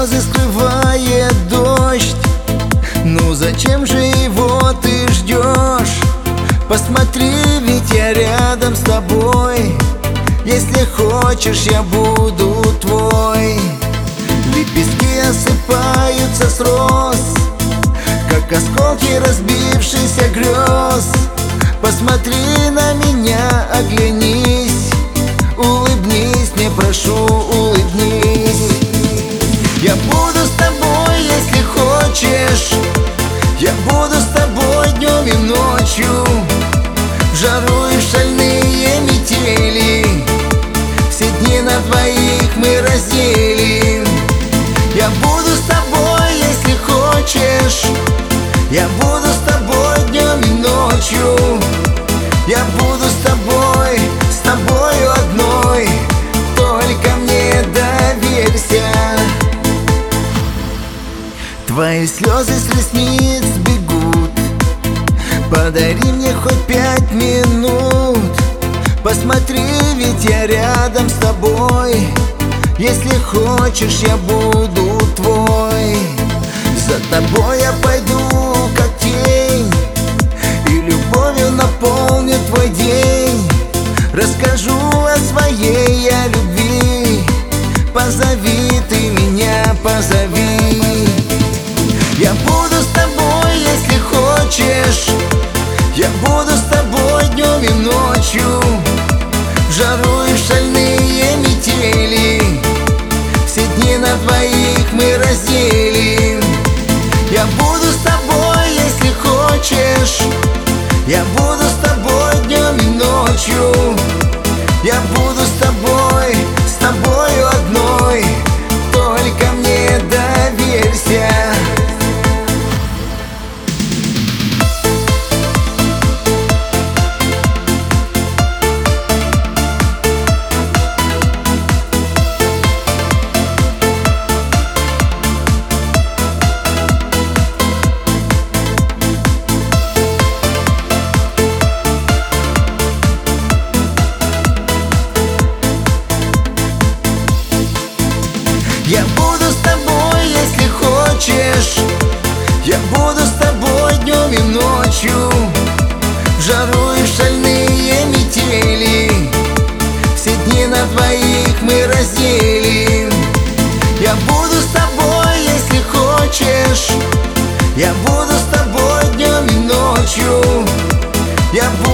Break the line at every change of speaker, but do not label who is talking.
слезы скрывает дождь. Ну зачем же его ты ждешь? Посмотри, ведь я рядом с тобой. Если хочешь, я буду твой. Лепестки осыпаются с роз, как осколки разбившихся грез. Посмотри на меня, оглянись, улыбнись, не прошу, улыбнись. Я буду с тобой, если хочешь. Я буду с тобой днем и ночью, в жару и в шальные метели. Все дни на двоих мы разделим. Я буду с тобой, если хочешь. Я буду с тобой днем и ночью. Я буду с тобою одной. Только мне доверься. Твои слезы с ресниц бегут. Подари мне хоть 5 минут. Посмотри, ведь я рядом с тобой. Если хочешь, я буду твой. За тобой я пойду, как тень, и любовью наполню твой день. Расскажу о своей я любви. Позови ты меня, позови. Я буду с тобой, если хочешь. Я буду с тобой днем и ночью, в жару и в шальные метели. Все дни на двоих мы разделим. Я буду с тобой, если хочешь. Я буду с тобой днем и ночью. Я буду с тобою одной. Только мне доверься. Я буду с тобой, если хочешь. Я буду с тобой днем и ночью, в жару и в шальные метели. Все дни на двоих мы разделим. Я буду с тобой, если хочешь. Я буду с тобой днем и ночью. Я буду